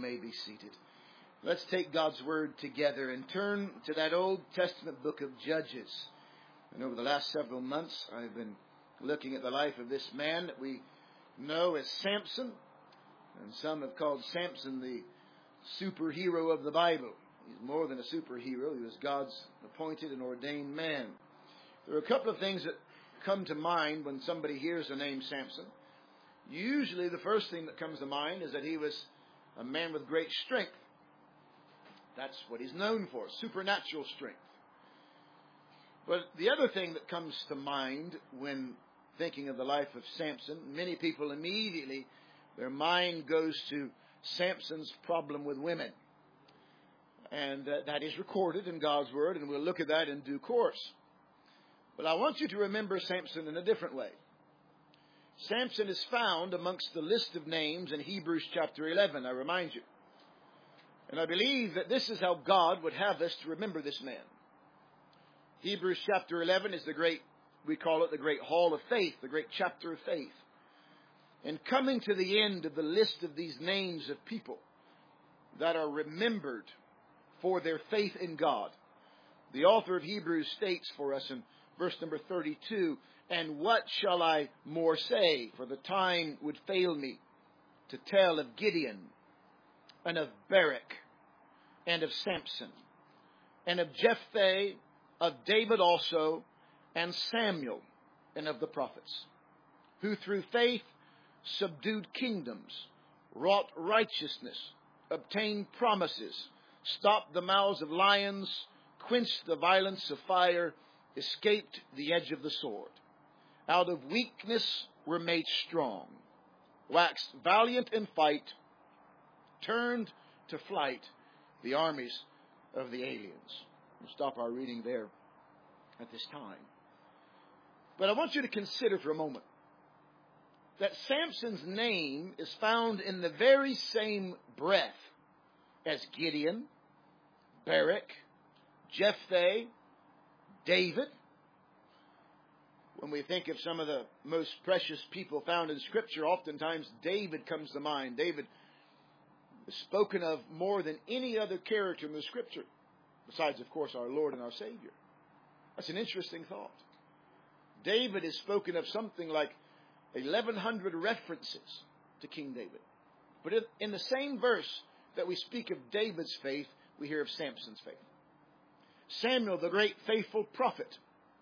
may be seated. Let's take God's Word together and turn to that Old Testament book of Judges. And over the last several months, I've been looking at the life of this man that we know as Samson. And some have called Samson the superhero of the Bible. He's more than a superhero. He was God's appointed and ordained man. There are a couple of things that come to mind when somebody hears the name Samson. Usually the first thing that comes to mind is that he was a man with great strength. That's what he's known for, supernatural strength. But the other thing that comes to mind when thinking of the life of Samson, many people immediately, their mind goes to Samson's problem with women. And that is recorded in God's Word, and we'll look at that in due course. But I want you to remember Samson in a different way. Samson is found amongst the list of names in Hebrews chapter 11, I remind you. And I believe that this is how God would have us to remember this man. Hebrews chapter 11 is we call it the great hall of faith, the great chapter of faith. And coming to the end of the list of these names of people that are remembered for their faith in God, the author of Hebrews states for us in verse number 32, "And what shall I more say? For the time would fail me to tell of Gideon, and of Barak, and of Samson, and of Jephthah, of David also, and Samuel, and of the prophets, who through faith subdued kingdoms, wrought righteousness, obtained promises, stopped the mouths of lions, quenched the violence of fire, escaped the edge of the sword. Out of weakness were made strong, waxed valiant in fight, turned to flight the armies of the aliens." We'll stop our reading there at this time. But I want you to consider for a moment that Samson's name is found in the very same breath as Gideon, Barak, Jephthah, David. When we think of some of the most precious people found in Scripture, oftentimes David comes to mind. David is spoken of more than any other character in the Scripture, besides, of course, our Lord and our Savior. That's an interesting thought. David is spoken of something like 1,100 references to King David. But in the same verse that we speak of David's faith, we hear of Samson's faith. Samuel, the great faithful prophet.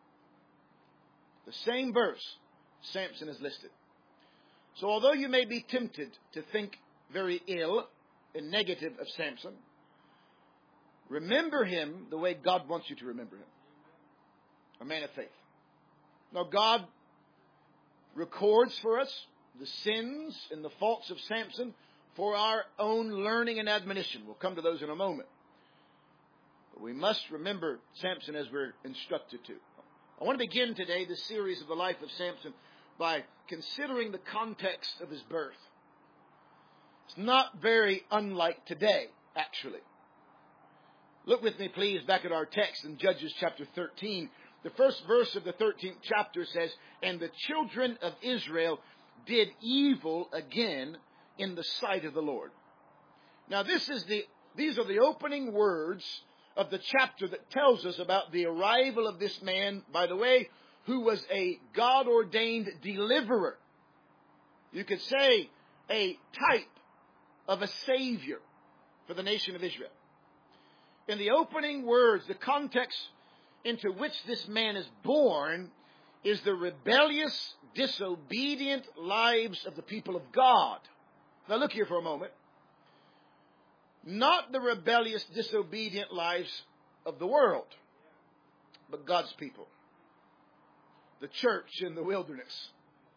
The same verse, Samson is listed. So although you may be tempted to think very ill and negative of Samson, remember him the way God wants you to remember him. A man of faith. Now God records for us the sins and the faults of Samson for our own learning and admonition. We'll come to those in a moment. But we must remember Samson as we're instructed to. I want to begin today this series of the life of Samson by considering the context of his birth. It's not very unlike today, actually. Look with me, please, back at our text in Judges chapter 13. The first verse of the 13th chapter says, "And the children of Israel did evil again in the sight of the Lord." Now these are the opening words of the chapter that tells us about the arrival of this man, by the way, who was a God-ordained deliverer. You could say a type of a savior for the nation of Israel. In the opening words, the context into which this man is born is the rebellious, disobedient lives of the people of God. Now look here for a moment. Not the rebellious, disobedient lives of the world, but God's people. The church in the wilderness.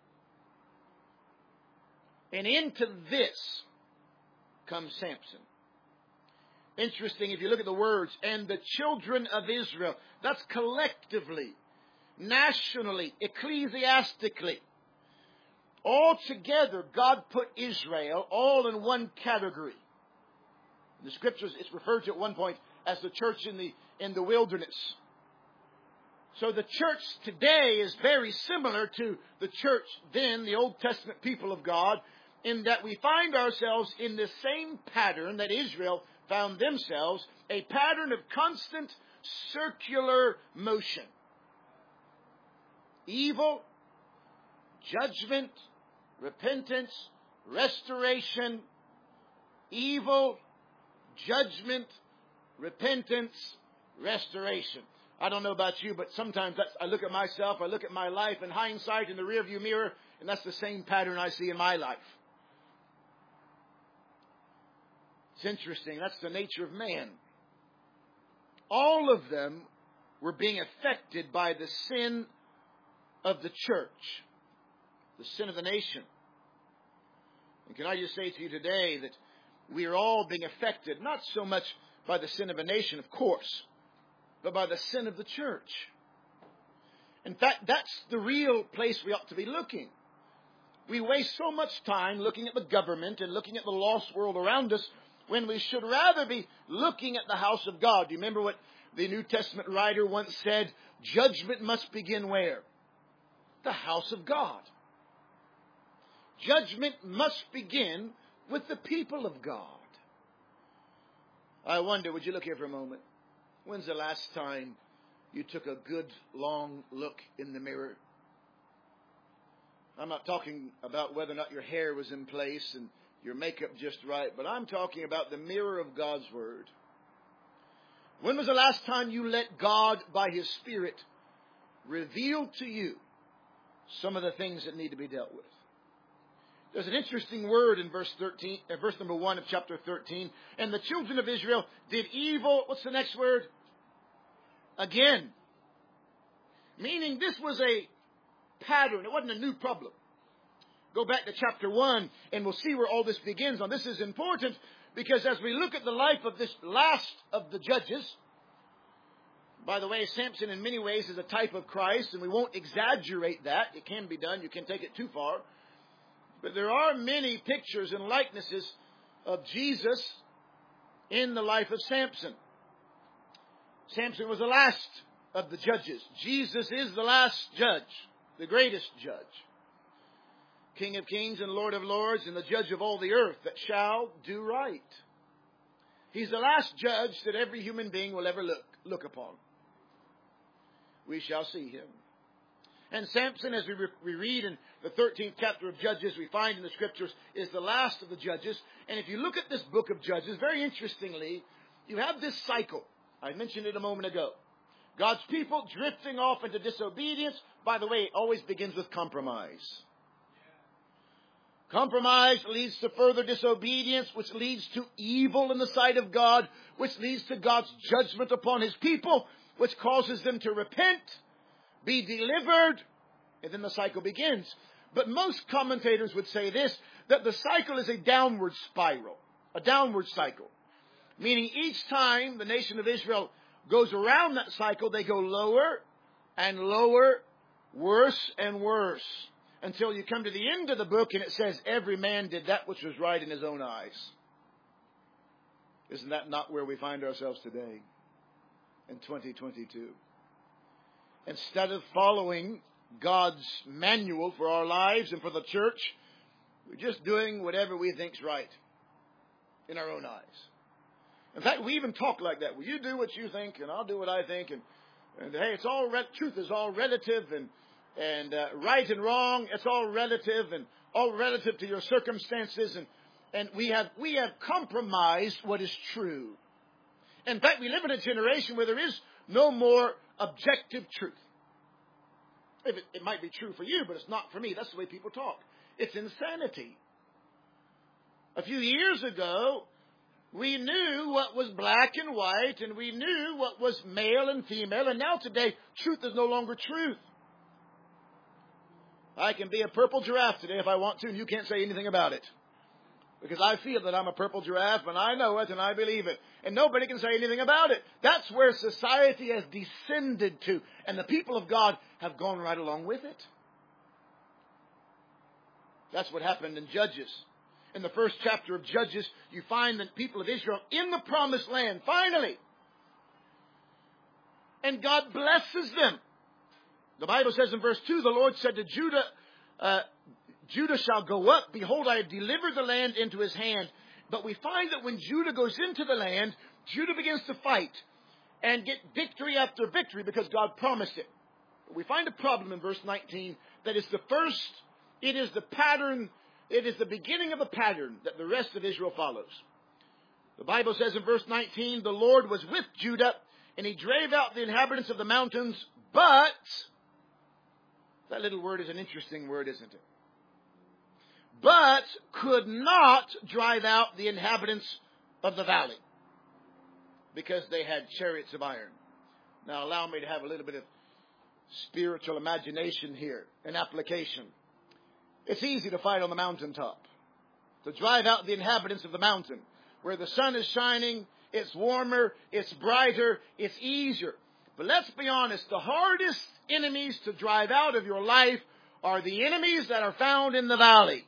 And into this comes Samson. Interesting, if you look at the words, "and the children of Israel," that's collectively, nationally, ecclesiastically. All together, God put Israel all in one category. In the Scriptures, it's referred to at one point as the church in the wilderness. So the church today is very similar to the church then, the Old Testament people of God, in that we find ourselves in the same pattern that Israel found themselves, a pattern of constant circular motion. Evil, judgment, repentance, restoration. Evil, judgment, repentance, restoration. I don't know about you, but sometimes I look at myself, I look at my life in hindsight in the rearview mirror, and that's the same pattern I see in my life. It's interesting. That's the nature of man. All of them were being affected by the sin of the church, the sin of the nation. And can I just say to you today that we are all being affected, not so much by the sin of a nation, of course, but by the sin of the church. In fact, that's the real place we ought to be looking. We waste so much time looking at the government and looking at the lost world around us when we should rather be looking at the house of God. Do you remember what the New Testament writer once said? Judgment must begin where? The house of God. Judgment must begin with the people of God. I wonder, would you look here for a moment? When's the last time you took a good long look in the mirror? I'm not talking about whether or not your hair was in place and your makeup just right, but I'm talking about the mirror of God's Word. When was the last time you let God, by His Spirit, reveal to you some of the things that need to be dealt with? There's an interesting word in verse number 1 of chapter 13. And the children of Israel did evil. What's the next word? Again. Meaning this was a pattern. It wasn't a new problem. Go back to chapter 1 and we'll see where all this begins. Now this is important because as we look at the life of this last of the judges, by the way, Samson in many ways is a type of Christ, and we won't exaggerate that. It can be done. You can't take it too far. But there are many pictures and likenesses of Jesus in the life of Samson. Samson was the last of the judges. Jesus is the last judge, the greatest judge. King of kings and Lord of lords and the judge of all the earth that shall do right. He's the last judge that every human being will ever look upon. We shall see him. And Samson, as we read in the 13th chapter of Judges, we find in the Scriptures, is the last of the judges. And if you look at this book of Judges, very interestingly, you have this cycle. I mentioned it a moment ago. God's people drifting off into disobedience. By the way, it always begins with compromise. Compromise leads to further disobedience, which leads to evil in the sight of God, which leads to God's judgment upon His people, which causes them to repent, be delivered, and then the cycle begins. But most commentators would say this, that the cycle is a downward spiral, a downward cycle. Meaning each time the nation of Israel goes around that cycle, they go lower and lower, worse and worse, until you come to the end of the book and it says, every man did that which was right in his own eyes. Isn't that not where we find ourselves today in 2022? Instead of following God's manual for our lives and for the church, we're just doing whatever we think's right in our own eyes. In fact, we even talk like that. Well, you do what you think, and I'll do what I think, and hey, it's all truth is all relative, and right and wrong, it's all relative, and all relative to your circumstances, and we have compromised what is true. In fact, we live in a generation where there is no more objective truth. It might be true for you, but it's not for me. That's the way people talk. It's insanity. A few years ago, we knew what was black and white, and we knew what was male and female, and now today, truth is no longer truth. I can be a purple giraffe today if I want to, and you can't say anything about it. Because I feel that I'm a purple giraffe, and I know it, and I believe it. And nobody can say anything about it. That's where society has descended to. And the people of God have gone right along with it. That's what happened in Judges. In the first chapter of Judges, you find the people of Israel in the promised land, finally. And God blesses them. The Bible says in verse 2, the Lord said to Judah shall go up. Behold, I have delivered the land into his hand. But we find that when Judah goes into the land, Judah begins to fight and get victory after victory because God promised it. But we find a problem in verse 19 that is it is the pattern, it is the beginning of a pattern that the rest of Israel follows. The Bible says in verse 19, the Lord was with Judah, and he drave out the inhabitants of the mountains, but, that little word is an interesting word, isn't it? But could not drive out the inhabitants of the valley, because they had chariots of iron. Now allow me to have a little bit of spiritual imagination here, an application. It's easy to fight on the mountaintop, to drive out the inhabitants of the mountain. Where the sun is shining, it's warmer, it's brighter, it's easier. But let's be honest, the hardest enemies to drive out of your life are the enemies that are found in the valley,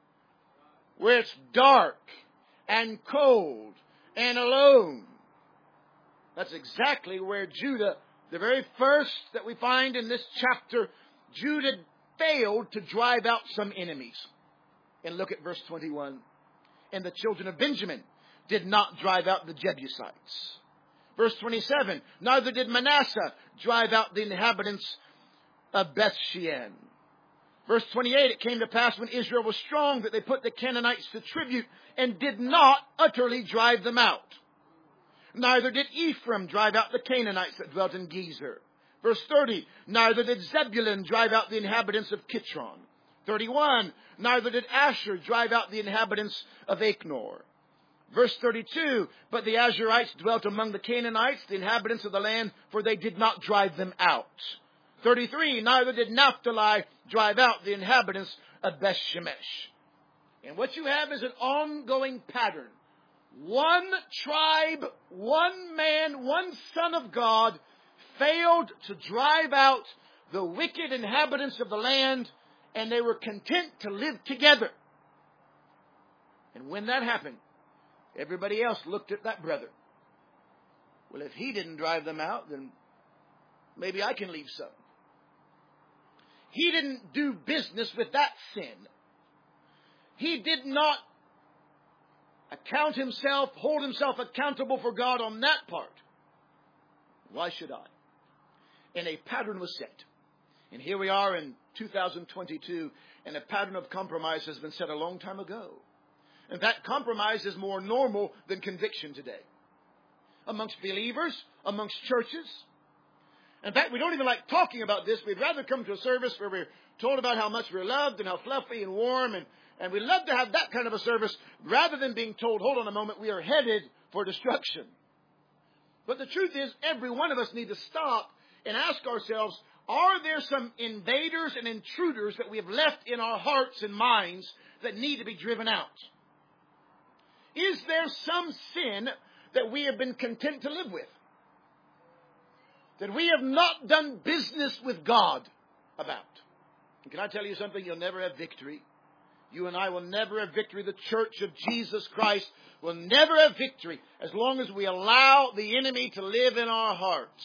where it's dark and cold and alone. That's exactly where Judah, the very first that we find in this chapter, Judah failed to drive out some enemies. And look at verse 21. And the children of Benjamin did not drive out the Jebusites. Verse 27, neither did Manasseh drive out the inhabitants of Bethshean. Verse 28, it came to pass when Israel was strong that they put the Canaanites to tribute and did not utterly drive them out. Neither did Ephraim drive out the Canaanites that dwelt in Gezer. Verse 30, neither did Zebulun drive out the inhabitants of Kitron. 31, neither did Asher drive out the inhabitants of Achnor. Verse 32, but the Asherites dwelt among the Canaanites, the inhabitants of the land, for they did not drive them out. 33, neither did Naphtali drive out the inhabitants of Bethshemesh. And what you have is an ongoing pattern. One tribe, one man, one son of God failed to drive out the wicked inhabitants of the land, and they were content to live together. And when that happened, everybody else looked at that brother. Well, if he didn't drive them out, then maybe I can leave some. He didn't do business with that sin. He did not hold himself accountable for God on that part. Why should I? And a pattern was set. And here we are in 2022, and a pattern of compromise has been set a long time ago. In fact, compromise is more normal than conviction today. Amongst believers, amongst churches. In fact, we don't even like talking about this. We'd rather come to a service where we're told about how much we're loved and how fluffy and warm, and we love to have that kind of a service rather than being told, hold on a moment, we are headed for destruction. But the truth is, every one of us need to stop and ask ourselves, are there some invaders and intruders that we have left in our hearts and minds that need to be driven out? Is there some sin that we have been content to live with? That we have not done business with God about? And can I tell you something? You'll never have victory. You and I will never have victory. The church of Jesus Christ will never have victory as long as we allow the enemy to live in our hearts.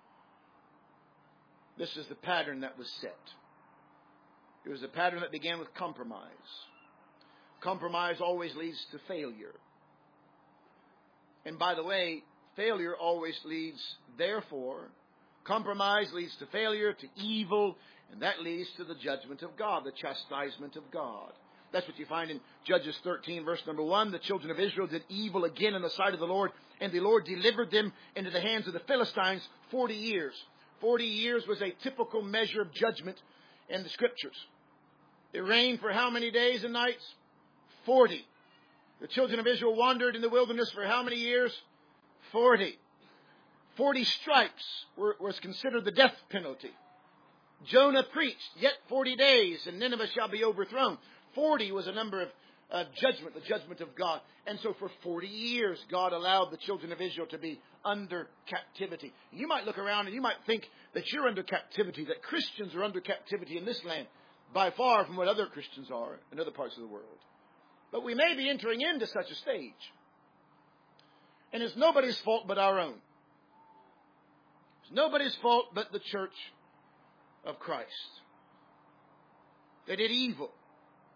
This is the pattern that was set. It was a pattern that began with compromise. Compromise always leads to failure. And by the way, failure always leads, therefore, compromise leads to failure, to evil, and that leads to the judgment of God, the chastisement of God. That's what you find in Judges 13, verse number 1. The children of Israel did evil again in the sight of the Lord, and the Lord delivered them into the hands of the Philistines 40 years. 40 years was a typical measure of judgment in the Scriptures. It rained for how many days and nights? 40. The children of Israel wandered in the wilderness for how many years? 40. 40 stripes was considered the death penalty. Jonah preached, yet 40 days, and Nineveh shall be overthrown. 40 was a number of judgment, the judgment of God. And so for 40 years, God allowed the children of Israel to be under captivity. You might look around and you might think that you're under captivity, that Christians are under captivity in this land, by far from what other Christians are in other parts of the world. But we may be entering into such a stage. And it's nobody's fault but our own. It's nobody's fault but the church of Christ. They did evil.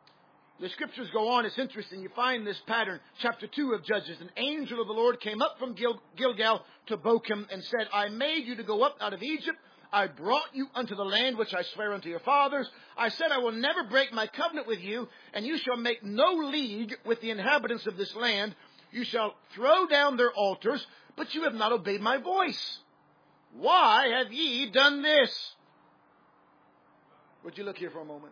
The scriptures go on. It's interesting. You find this pattern. Chapter 2 of Judges. An angel of the Lord came up from Gilgal to Bochum and said, I made you to go up out of Egypt. I brought you unto the land which I swear unto your fathers. I said, I will never break my covenant with you, and you shall make no league with the inhabitants of this land. You shall throw down their altars, but you have not obeyed my voice. Why have ye done this? Would you look here for a moment?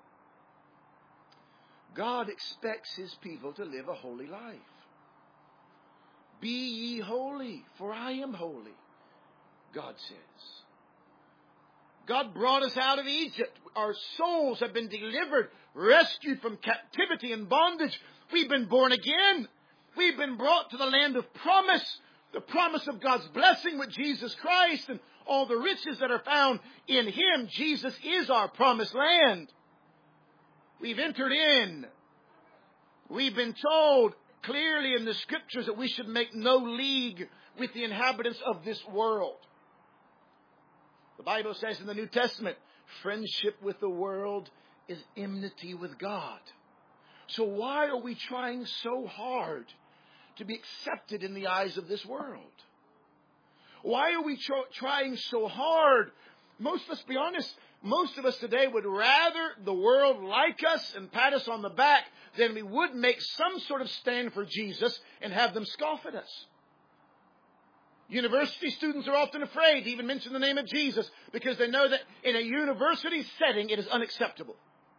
God expects His people to live a holy life. Be ye holy, for I am holy, God says. God brought us out of Egypt. Our souls have been delivered, rescued from captivity and bondage. We've been born again. We've been brought to the land of promise, the promise of God's blessing with Jesus Christ and all the riches that are found in Him. Jesus is our promised land. We've entered in. We've been told clearly in the scriptures that we should make no league with the inhabitants of this world. The Bible says in the New Testament, friendship with the world is enmity with God. So why are we trying so hard to be accepted in the eyes of this world? Why are we trying so hard? Let's be honest, most of us today would rather the world like us and pat us on the back than we would make some sort of stand for Jesus and have them scoff at us. University students are often afraid to even mention the name of Jesus because they know that in a university setting it is unacceptable.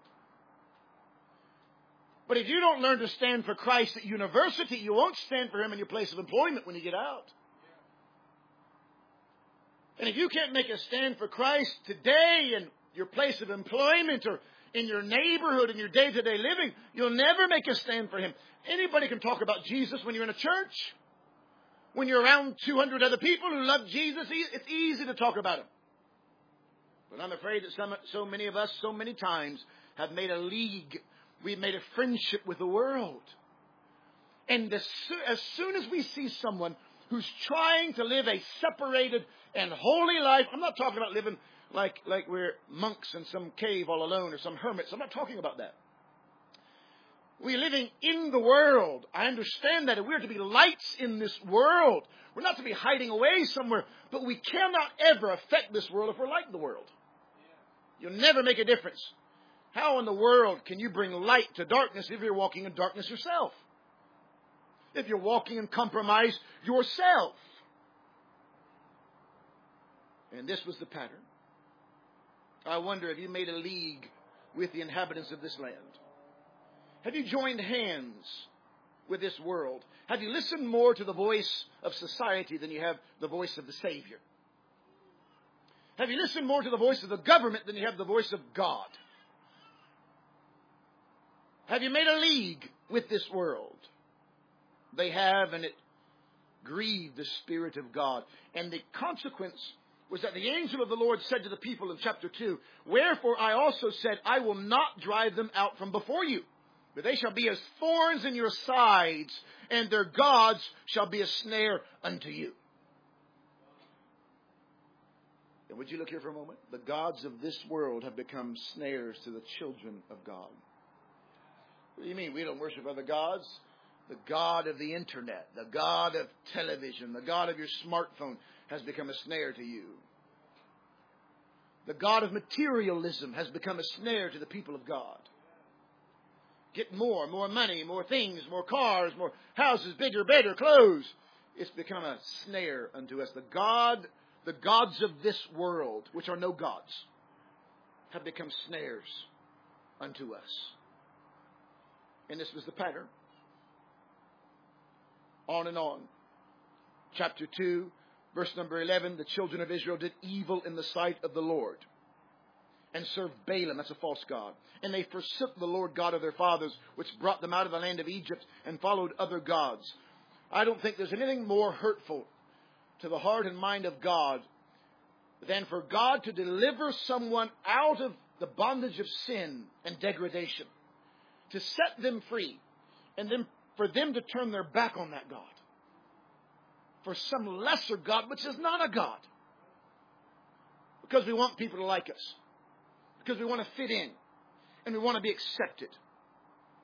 But if you don't learn to stand for Christ at university, you won't stand for Him in your place of employment when you get out. And if you can't make a stand for Christ today in your place of employment or in your neighborhood, in your day-to-day living, you'll never make a stand for Him. Anybody can talk about Jesus when you're in a church. When you're around 200 other people who love Jesus, it's easy to talk about Him. But I'm afraid that so many of us, so many times, have made a league. We've made a friendship with the world. And as soon as we see someone who's trying to live a separated and holy life, I'm not talking about living like we're monks in some cave all alone or some hermits. I'm not talking about that. We're living in the world. I understand that. And we're to be lights in this world. We're not to be hiding away somewhere. But we cannot ever affect this world if we're like the world. You'll never make a difference. How in the world can you bring light to darkness if you're walking in darkness yourself? If you're walking in compromise yourself. And this was the pattern. I wonder if you made a league with the inhabitants of this land. Have you joined hands with this world? Have you listened more to the voice of society than you have the voice of the Savior? Have you listened more to the voice of the government than you have the voice of God? Have you made a league with this world? They have, and it grieved the Spirit of God. And the consequence was that the angel of the Lord said to the people in chapter 2, Wherefore I also said, I will not drive them out from before you, but they shall be as thorns in your sides, and their gods shall be a snare unto you. And would you look here for a moment? The gods of this world have become snares to the children of God. What do you mean? We don't worship other gods? The God of the internet, the God of television, the God of your smartphone has become a snare to you. The God of materialism has become a snare to the people of God. Get more money, more things, more cars, more houses, bigger, better, clothes. It's become a snare unto us. The gods of this world, which are no gods, have become snares unto us. And this was the pattern. On and on. Chapter 2, verse number 11, the children of Israel did evil in the sight of the Lord and served Balaam, that's a false god. And they forsook the Lord God of their fathers, which brought them out of the land of Egypt, and followed other gods. I don't think there's anything more hurtful to the heart and mind of God than for God to deliver someone out of the bondage of sin and degradation, to set them free, and then for them to turn their back on that God for some lesser God, which is not a God. Because we want people to like us. Because we want to fit in. And we want to be accepted.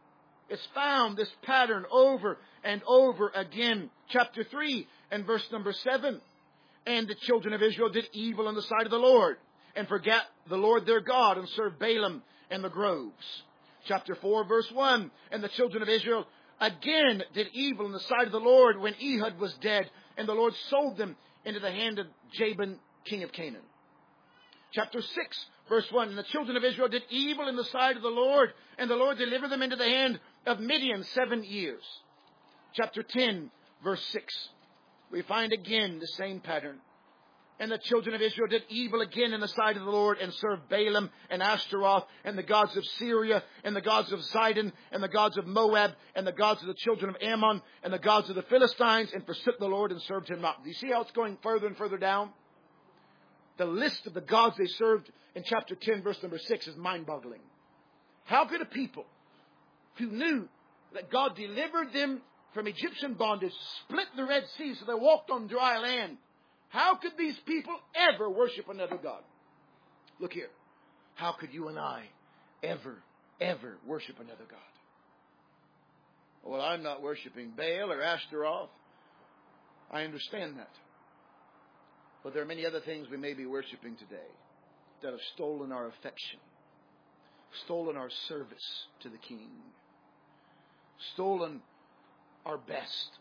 It's found, this pattern, over and over again. Chapter 3 and verse number 7. And the children of Israel did evil in the sight of the Lord, and forgat the Lord their God, and served Balaam and the groves. Chapter 4, verse 1. And the children of Israel again did evil in the sight of the Lord when Ehud was dead, and the Lord sold them into the hand of Jabin, king of Canaan. Chapter 6, verse 1. And the children of Israel did evil in the sight of the Lord, and the Lord delivered them into the hand of Midian 7 years. Chapter 10, verse 6. We find again the same pattern. And the children of Israel did evil again in the sight of the Lord, and served Balaam and Ashtaroth and the gods of Syria and the gods of Zidon and the gods of Moab and the gods of the children of Ammon and the gods of the Philistines, and forsook the Lord and served him not. Do you see how it's going further and further down? The list of the gods they served in chapter 10, verse number 6 is mind-boggling. How could a people who knew that God delivered them from Egyptian bondage, split the Red Sea so they walked on dry land, how could these people ever worship another God? Look here. How could you and I ever worship another God? Well, I'm not worshiping Baal or Ashtaroth. I understand that. But there are many other things we may be worshiping today that have stolen our affection, stolen our service to the King, stolen our best.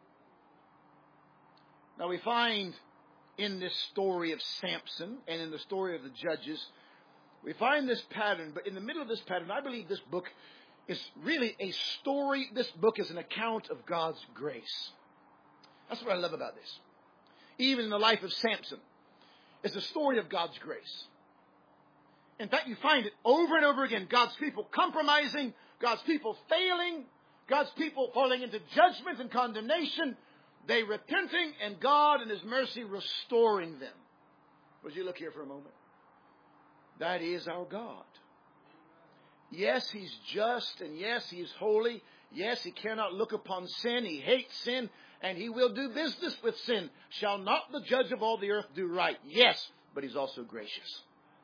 Now we find in this story of Samson and in the story of the Judges, we find this pattern, but in the middle of this pattern, I believe this book is really a story. This book is an account of God's grace. That's what I love about this. Even in the life of Samson, it's a story of God's grace. In fact, you find it over and over again. God's people compromising, God's people failing, God's people falling into judgment and condemnation, they repenting, and God in His mercy restoring them. Would you look here for a moment? That is our God. Yes, He's just, and yes, He's holy. Yes, He cannot look upon sin. He hates sin, and He will do business with sin. Shall not the judge of all the earth do right? Yes, but He's also gracious.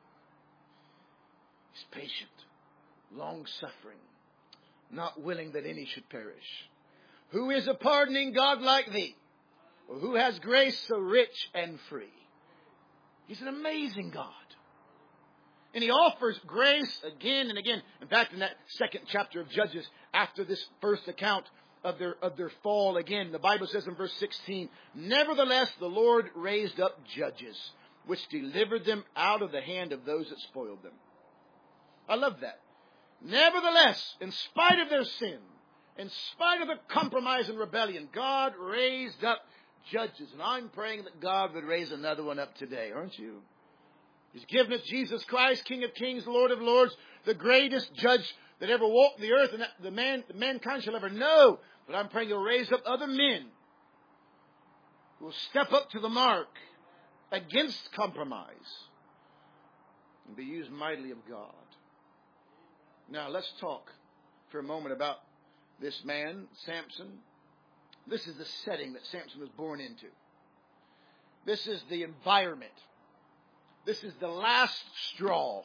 He's patient, long-suffering, not willing that any should perish. Who is a pardoning God like Thee? Or who has grace so rich and free? He's an amazing God. And He offers grace again and again. In fact, in that second chapter of Judges, after this first account of their fall again, the Bible says in verse 16, nevertheless the Lord raised up judges, which delivered them out of the hand of those that spoiled them. I love that. Nevertheless, in spite of their sin, in spite of the compromise and rebellion, God raised up judges. And I'm praying that God would raise another one up today, aren't you? He's given us Jesus Christ, King of Kings, Lord of Lords, the greatest judge that ever walked the earth and that mankind shall ever know. But I'm praying He'll raise up other men who will step up to the mark against compromise and be used mightily of God. Now, let's talk for a moment about this man, Samson. This is the setting that Samson was born into. This is the environment. This is the last straw.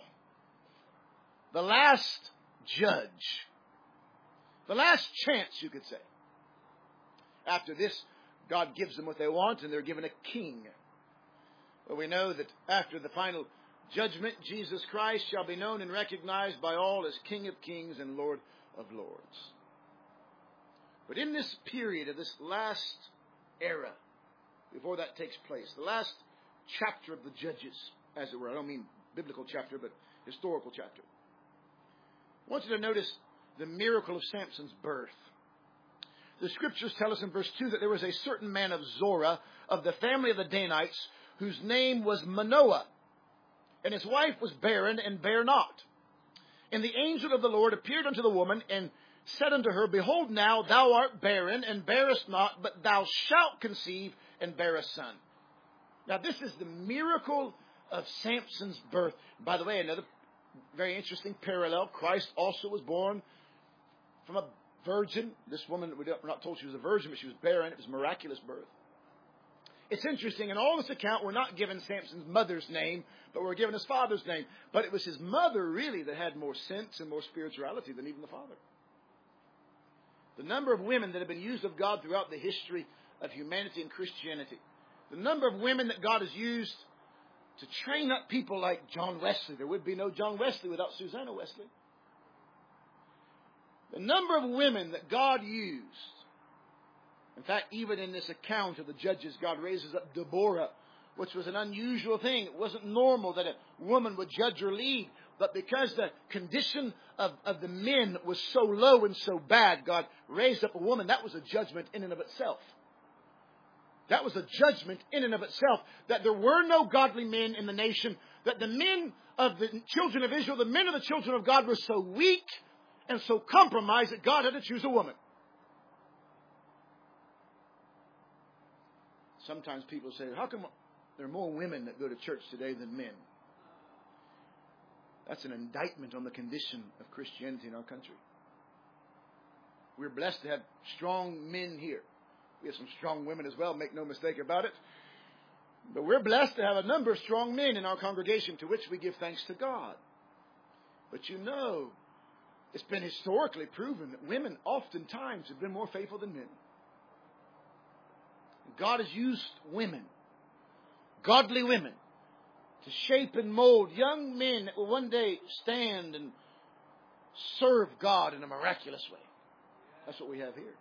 The last judge. The last chance, you could say. After this, God gives them what they want, and they're given a king. But we know that after the final judgment, Jesus Christ shall be known and recognized by all as King of Kings and Lord of Lords. But in this period of this last era, before that takes place, the last chapter of the Judges, as it were, I don't mean biblical chapter, but historical chapter, I want you to notice the miracle of Samson's birth. The scriptures tell us in verse 2 that there was a certain man of Zorah, of the family of the Danites, whose name was Manoah. And his wife was barren and bare not. And the angel of the Lord appeared unto the woman and said unto her, behold, now thou art barren and bearest not, but thou shalt conceive and bear a son. Now this is the miracle of Samson's birth. By the way, another very interesting parallel. Christ also was born from a virgin. This woman, we're not told she was a virgin, but she was barren. It was a miraculous birth. It's interesting, in all this account, we're not given Samson's mother's name, but we're given his father's name. But it was his mother, really, that had more sense and more spirituality than even the father. The number of women that have been used of God throughout the history of humanity and Christianity. The number of women that God has used to train up people like John Wesley. There would be no John Wesley without Susanna Wesley. The number of women that God used. In fact, even in this account of the Judges, God raises up Deborah, which was an unusual thing. It wasn't normal that a woman would judge or lead. But because the condition of the men was so low and so bad, God raised up a woman. That was a judgment in and of itself. That was a judgment in and of itself. That there were no godly men in the nation. That the men of the children of Israel, the men of the children of God, were so weak and so compromised that God had to choose a woman. Sometimes people say, how come there are more women that go to church today than men? That's an indictment on the condition of Christianity in our country. We're blessed to have strong men here. We have some strong women as well, make no mistake about it. But we're blessed to have a number of strong men in our congregation, to which we give thanks to God. But you know, it's been historically proven that women oftentimes have been more faithful than men. God has used women, godly women, to shape and mold young men that will one day stand and serve God in a miraculous way. That's what we have here.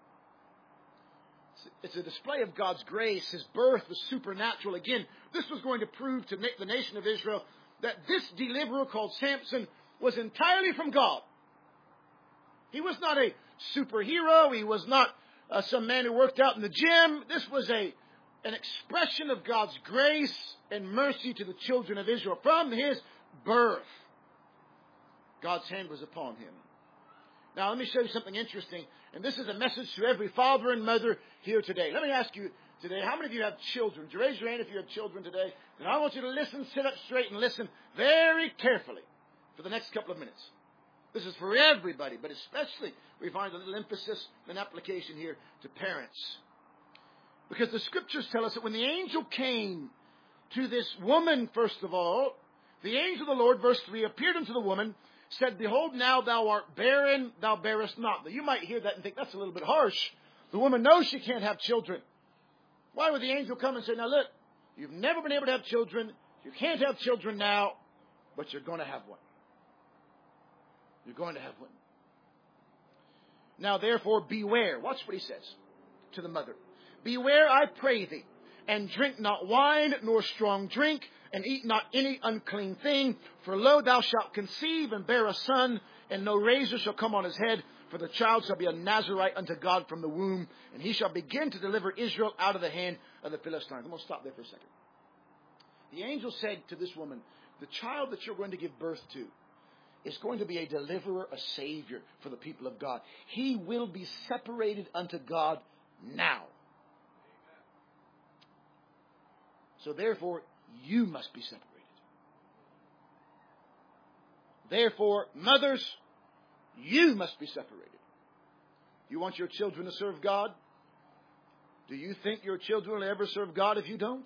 It's a display of God's grace. His birth was supernatural. Again, this was going to prove to the nation of Israel that this deliverer called Samson was entirely from God. He was not a superhero. He was not some man who worked out in the gym. This was an expression of God's grace and mercy to the children of Israel. From his birth, God's hand was upon him. Now, let me show you something interesting. And this is a message to every father and mother here today. Let me ask you today, how many of you have children? Would you raise your hand if you have children today? And I want you to listen, sit up straight and listen very carefully for the next couple of minutes. This is for everybody, but especially we find a little emphasis and application here to parents. Because the scriptures tell us that when the angel came to this woman, first of all, the angel of the Lord, verse 3, appeared unto the woman, said, Behold, now thou art barren, thou bearest not. Now, you might hear that and think that's a little bit harsh. The woman knows she can't have children. Why would the angel come and say, now look, you've never been able to have children, you can't have children now, but you're going to have one. You're going to have one. Now, therefore, beware. Watch what he says to the mother. Beware, I pray thee, and drink not wine, nor strong drink, and eat not any unclean thing. For lo, thou shalt conceive and bear a son, and no razor shall come on his head. For the child shall be a Nazarite unto God from the womb, and he shall begin to deliver Israel out of the hand of the Philistines. I'm going to stop there for a second. The angel said to this woman, the child that you're going to give birth to is going to be a deliverer, a savior for the people of God. He will be separated unto God now. So therefore, you must be separated. Therefore, mothers, you must be separated. You want your children to serve God? Do you think your children will ever serve God if you don't?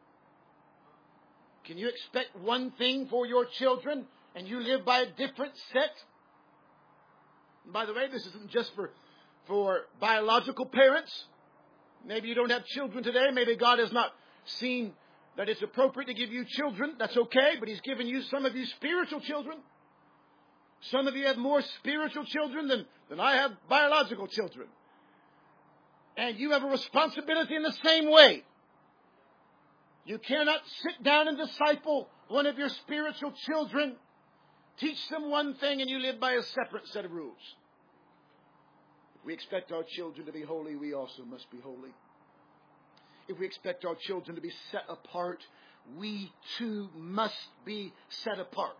Can you expect one thing for your children and you live by a different set? And by the way, this isn't just for biological parents. Maybe you don't have children today. Maybe God has not seen that it's appropriate to give you children. That's okay, but He's given you, some of you, spiritual children. Some of you have more spiritual children than I have biological children. And you have a responsibility in the same way. You cannot sit down and disciple one of your spiritual children, teach them one thing, and you live by a separate set of rules. If we expect our children to be holy, we also must be holy. If we expect our children to be set apart, we too must be set apart.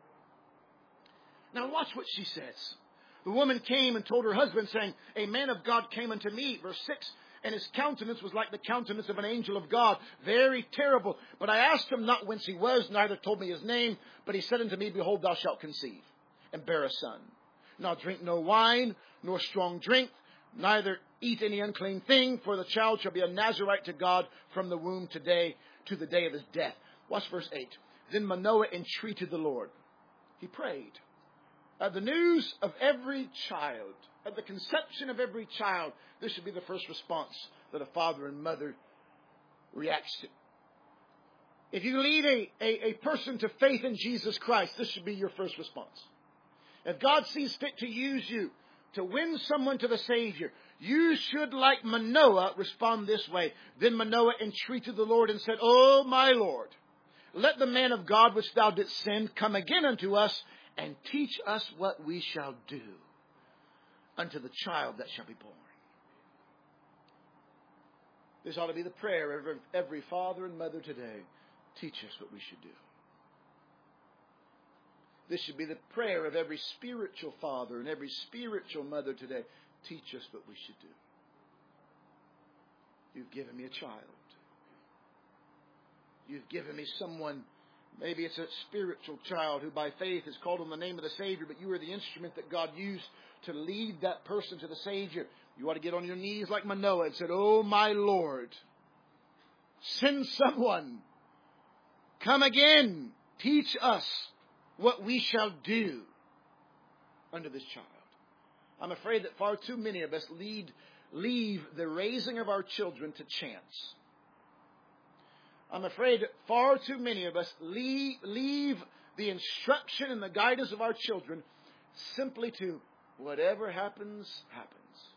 Now watch what she says. The woman came and told her husband, saying, A man of God came unto me, verse 6, and his countenance was like the countenance of an angel of God, very terrible. But I asked him not whence he was, neither told me his name. But he said unto me, Behold, thou shalt conceive, and bear a son. Now drink no wine, nor strong drink, neither eat any unclean thing, for the child shall be a Nazarite to God from the womb today to the day of his death. Watch verse 8. Then Manoah entreated the Lord. He prayed. The news of every child, at the conception of every child, this should be the first response that a father and mother reacts to. If you lead a person to faith in Jesus Christ, this should be your first response. If God sees fit to use you to win someone to the Savior, you should, like Manoah, respond this way. Then Manoah entreated the Lord and said, O my Lord, let the man of God which thou didst send come again unto us, and teach us what we shall do unto the child that shall be born. This ought to be the prayer of every father and mother today. Teach us what we should do. This should be the prayer of every spiritual father and every spiritual mother today. Teach us what we should do. You've given me a child. You've given me someone, maybe it's a spiritual child who by faith is called on the name of the Savior, but you are the instrument that God used to lead that person to the Savior. You ought to get on your knees like Manoah and said, Oh my Lord, send someone. Come again. Teach us what we shall do unto this child. I'm afraid that far too many of us leave the raising of our children to chance. I'm afraid that far too many of us leave the instruction and the guidance of our children simply to whatever happens, happens.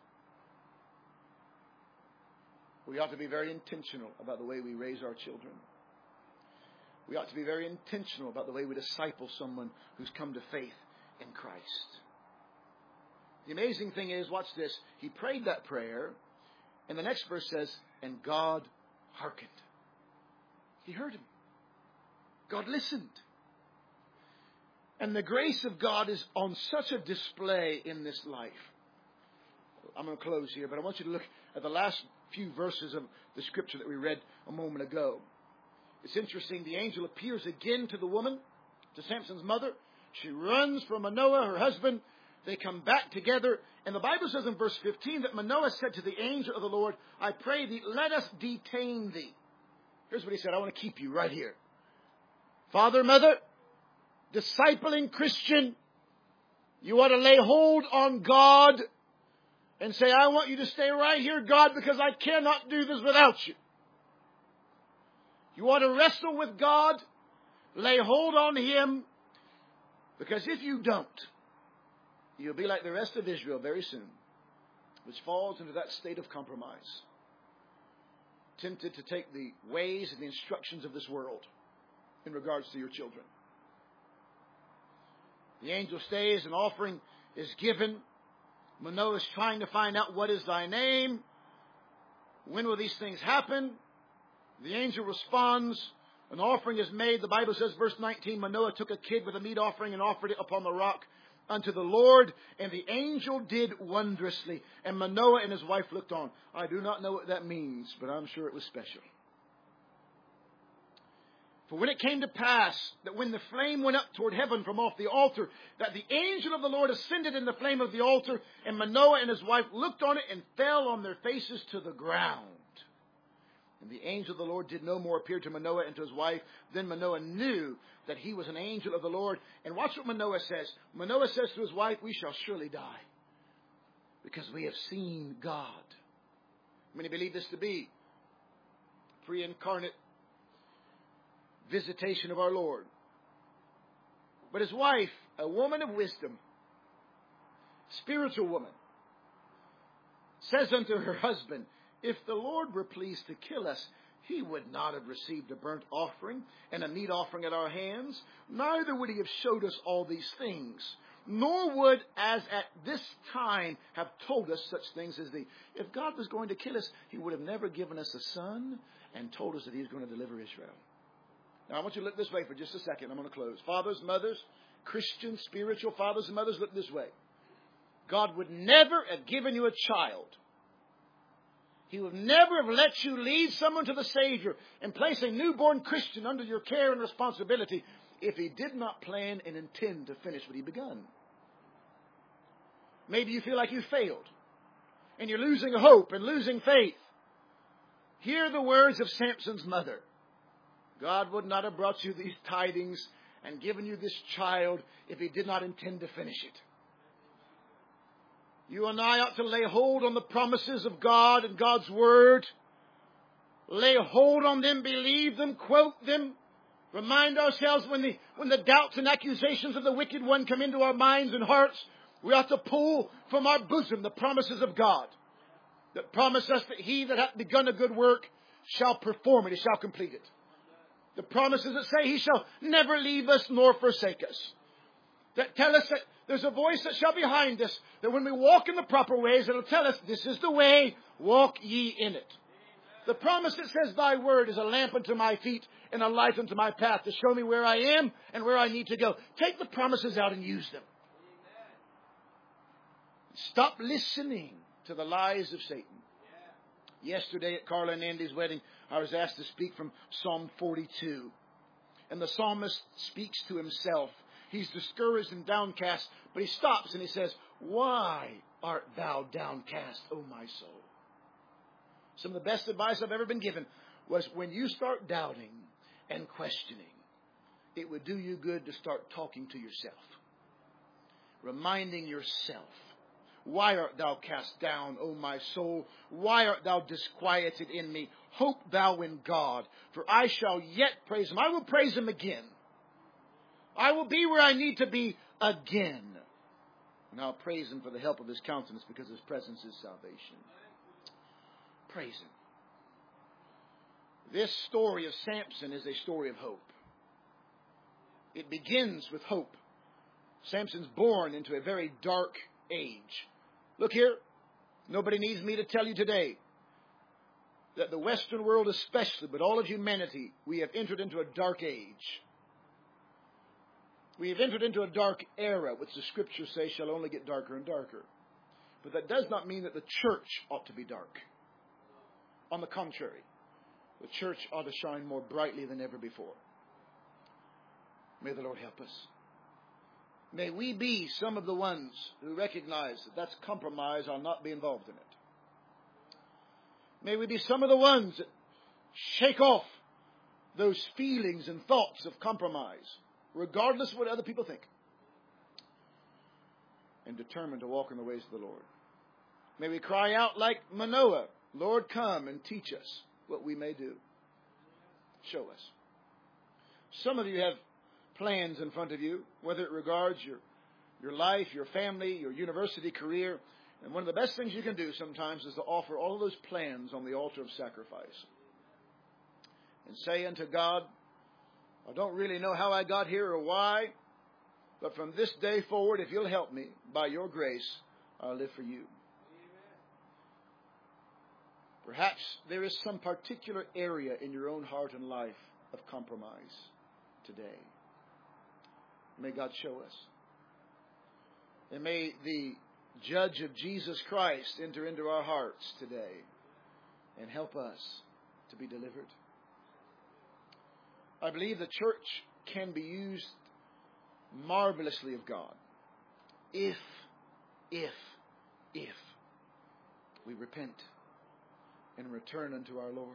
We ought to be very intentional about the way we raise our children. We ought to be very intentional about the way we disciple someone who's come to faith in Christ. The amazing thing is, watch this, he prayed that prayer, and the next verse says, and God hearkened. He heard him. God listened. And the grace of God is on such a display in this life. I'm going to close here, but I want you to look at the last few verses of the scripture that we read a moment ago. It's interesting. The angel appears again to the woman, to Samson's mother. She runs from Manoah, her husband. They come back together. And the Bible says in verse 15 that Manoah said to the angel of the Lord, I pray thee, let us detain thee. Here's what he said. I want to keep you right here. Father, mother, discipling Christian, you ought to lay hold on God and say, I want you to stay right here, God, because I cannot do this without you. You ought to wrestle with God, lay hold on Him, because if you don't, you'll be like the rest of Israel very soon, which falls into that state of compromise, tempted to take the ways and the instructions of this world in regards to your children. The angel stays, an offering is given. Manoah is trying to find out, what is thy name? When will these things happen? The angel responds. An offering is made. The Bible says, verse 19, Manoah took a kid with a meat offering and offered it upon the rock unto the Lord. And the angel did wondrously. And Manoah and his wife looked on. I do not know what that means, but I'm sure it was special. For when it came to pass that when the flame went up toward heaven from off the altar, that the angel of the Lord ascended in the flame of the altar, and Manoah and his wife looked on it and fell on their faces to the ground. And the angel of the Lord did no more appear to Manoah and to his wife. Then Manoah knew that he was an angel of the Lord. And watch what Manoah says. Manoah says to his wife, we shall surely die, because we have seen God. Many believe this to be pre-incarnate visitation of our Lord. But his wife, a woman of wisdom, spiritual woman, says unto her husband, if the Lord were pleased to kill us, He would not have received a burnt offering and a meat offering at our hands, neither would He have showed us all these things, nor would, as at this time, have told us such things as these. If God was going to kill us, He would have never given us a son and told us that He was going to deliver Israel. Now, I want you to look this way for just a second. I'm going to close. Fathers, mothers, Christian, spiritual fathers and mothers, look this way. God would never have given you a child. He would never have let you lead someone to the Savior and place a newborn Christian under your care and responsibility if He did not plan and intend to finish what He begun. Maybe you feel like you failed and you're losing hope and losing faith. Hear the words of Samson's mother. God would not have brought you these tidings and given you this child if He did not intend to finish it. You and I ought to lay hold on the promises of God and God's Word. Lay hold on them, believe them, quote them. Remind ourselves when the doubts and accusations of the wicked one come into our minds and hearts, we ought to pull from our bosom the promises of God that promise us that He that hath begun a good work shall perform it, He shall complete it. The promises that say He shall never leave us nor forsake us. That tell us that there's a voice that shall be behind us, that when we walk in the proper ways, it'll tell us, this is the way, walk ye in it. The promise that says, Thy word is a lamp unto my feet and a light unto my path to show me where I am and where I need to go. Take the promises out and use them. Stop listening to the lies of Satan. Yesterday at Carla and Andy's wedding, I was asked to speak from Psalm 42. And the psalmist speaks to himself. He's discouraged and downcast, but he stops and he says, Why art thou downcast, O my soul? Some of the best advice I've ever been given was when you start doubting and questioning, it would do you good to start talking to yourself. Reminding yourself, why art thou cast down, O my soul? Why art thou disquieted in me? Hope thou in God, for I shall yet praise Him. I will praise Him again. I will be where I need to be again. And I'll praise Him for the help of His countenance, because His presence is salvation. Praise Him. This story of Samson is a story of hope. It begins with hope. Samson's born into a very dark age. Look here. Nobody needs me to tell you today that the Western world especially, but all of humanity, we have entered into a dark age. We have entered into a dark era, which the Scriptures say shall only get darker and darker. But that does not mean that the church ought to be dark. On the contrary, the church ought to shine more brightly than ever before. May the Lord help us. May we be some of the ones who recognize that that's compromise. I'll not be involved in it. May we be some of the ones that shake off those feelings and thoughts of compromise, regardless of what other people think, and determined to walk in the ways of the Lord. May we cry out like Manoah, Lord, come and teach us what we may do. Show us. Some of you have plans in front of you, whether it regards your life, your family, your university career. And one of the best things you can do sometimes is to offer all of those plans on the altar of sacrifice. And say unto God, I don't really know how I got here or why, but from this day forward, if you'll help me, by your grace, I'll live for you. Perhaps there is some particular area in your own heart and life of compromise today. May God show us. And may the Judge of Jesus Christ enter into our hearts today and help us to be delivered. I believe the church can be used marvelously of God if we repent and return unto our Lord.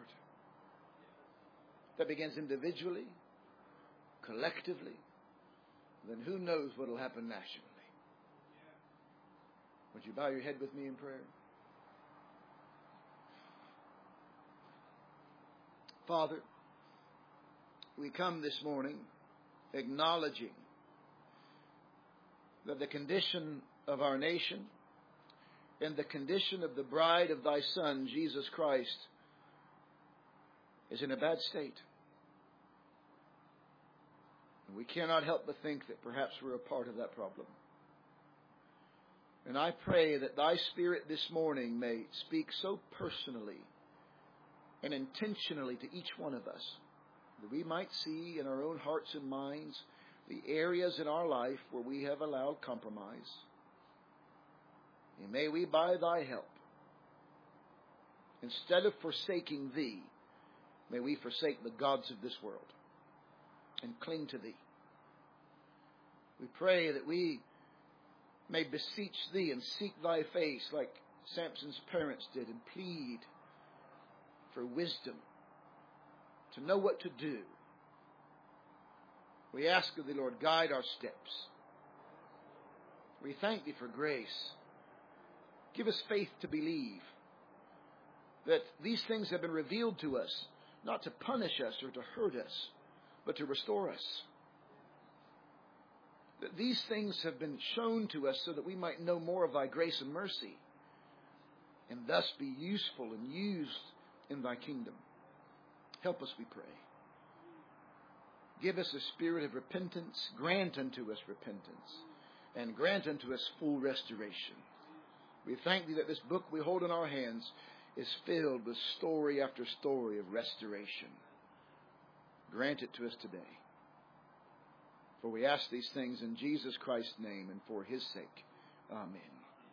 That begins individually, collectively. Then who knows what will happen nationally. Would you bow your head with me in prayer? Father, we come this morning acknowledging that the condition of our nation and the condition of the bride of thy Son, Jesus Christ, is in a bad state. We cannot help but think that perhaps we're a part of that problem. And I pray that thy Spirit this morning may speak so personally and intentionally to each one of us, that we might see in our own hearts and minds the areas in our life where we have allowed compromise. And may we, by thy help, instead of forsaking thee, may we forsake the gods of this world and cling to thee. We pray that we may beseech thee and seek thy face like Samson's parents did, and plead for wisdom to know what to do. We ask of thee, Lord, guide our steps. We thank thee for grace. Give us faith to believe that these things have been revealed to us, not to punish us or to hurt us, but to restore us. That these things have been shown to us so that we might know more of thy grace and mercy, and thus be useful and used in thy kingdom. Help us, we pray. Give us a spirit of repentance. Grant unto us repentance. And grant unto us full restoration. We thank thee that this book we hold in our hands is filled with story after story of restoration. Grant it to us today. For we ask these things in Jesus Christ's name and for his sake. Amen.